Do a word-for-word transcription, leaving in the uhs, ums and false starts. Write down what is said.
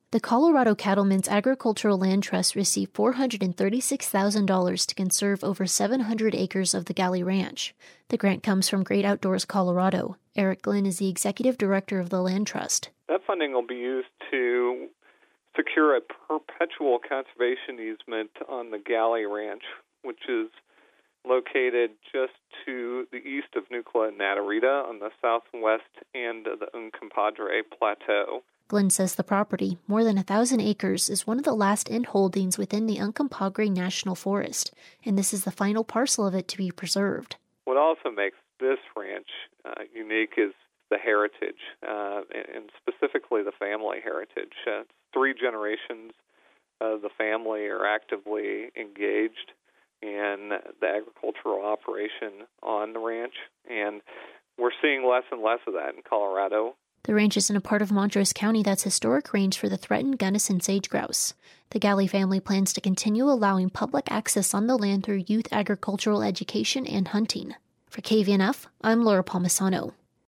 The Colorado Cattlemen's Agricultural Land Trust received four hundred thirty-six thousand dollars to conserve over seven hundred acres of the Galley Ranch. The grant comes from Great Outdoors Colorado. Eric Glynn is the executive director of the Land Trust. That funding will be used to secure a perpetual conservation easement on the Galley Ranch, which is located just to the east of Nucla and Natarita on the southwest end of the Uncompahgre Plateau. Glynn says the property, more than a thousand acres, is one of the last end holdings within the Uncompahgre National Forest, and this is the final parcel of it to be preserved. What also makes this ranch uh, unique is the heritage, uh, and specifically the family heritage. Uh, three generations of the family are actively engaged in the agricultural operation on the ranch, and we're seeing less and less of that in Colorado. The ranch is in a part of Montrose County that's historic range for the threatened Gunnison sage grouse. The Galley family plans to continue allowing public access on the land through youth agricultural education and hunting. For K V N F, I'm Laura Palmisano.